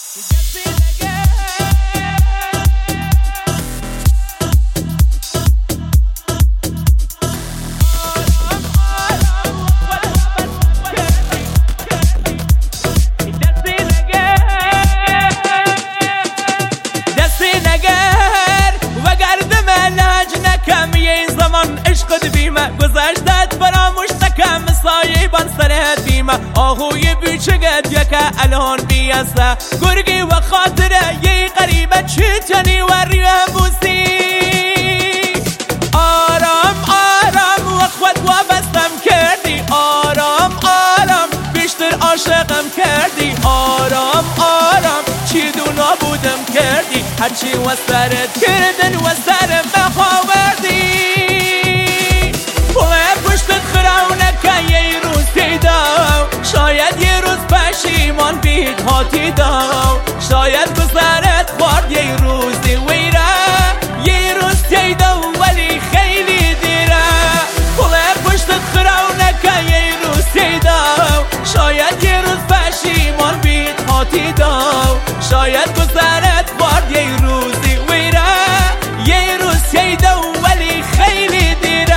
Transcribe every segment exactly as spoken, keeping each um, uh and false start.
گذشتت فراموش نکم سایه بان سرت بیمه آهوی بیچگت یکه الان بیسته گرگی و خاطره یه قریبه چیتنی و ریه بوسی آرام آرام و خود وابستم کردی آرام آرام بیشتر عاشقم کردی آرام آرام چی دو نابودم کردی هرچی و سرت کردن و سرم بخواردی شاید یه روز پشیمان بید هاتی داو شاید گذرت خوارد یه روزی ویره یه روز تیدو ولی خیلی دیره پله پشتت خرونکه یه روز تیدو شاید یه روز پشیمان بید هاتی داو شاید گذرت خوارد یه روزی ویره یه روز تیدو ولی خیلی دیره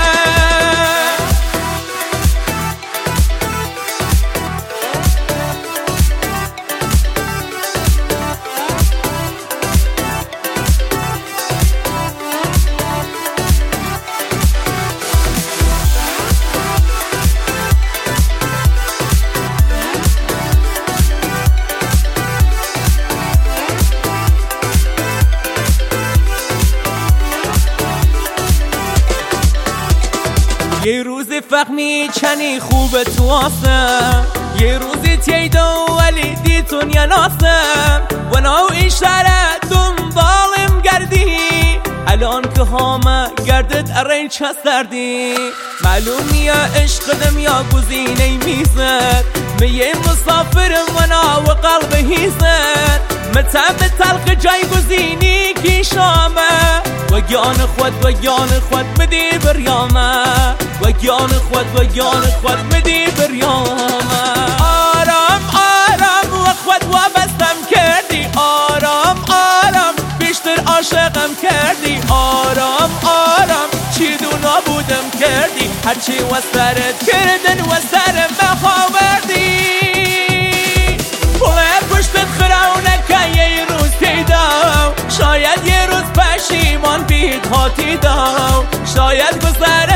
یه روزی فهمی چنی خوب تو آسم یه روزی تیدو ولی دیتون یا ناسم و نو اشاره دنبالم گردی الان که همه گردت ارین چست دردی معلومی یا عشقدم یا گزینه میزد میه مسافرم و نا و قلب هیزد متعب تلق جای گزینی کی شامه و گیان خود و گیان خود مدی بریامه و گیان خود و گیان خود مدی بریامه آرام آرام و خود وابستم کردی آرام آرام بیشتر عاشقم کردی آرام آرام چی دو نابودم کردی هرچی و سرت کردن و سرم بخواردی پله پشتت خرونکه یه روز تیدو شاید یه روز پشیمان بید هاتی داو شاید گذره